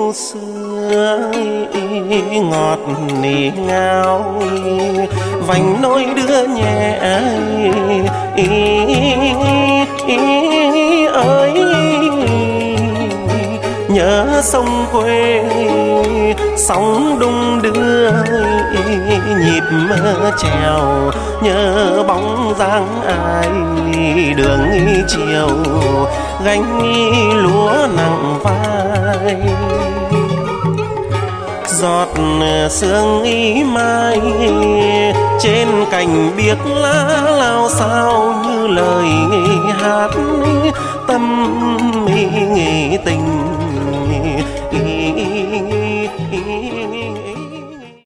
yêu xưa ngọt nỉ ngào vành nỗi đưa nhẹ ơi nhớ sông quê sóng đung đưa nhịp mơ trèo nhớ bóng dáng ai đường chiều gánh lúa nặng vai giọt sương ý mai trên cành biếc lá lao sao như lời hát tâm ý tình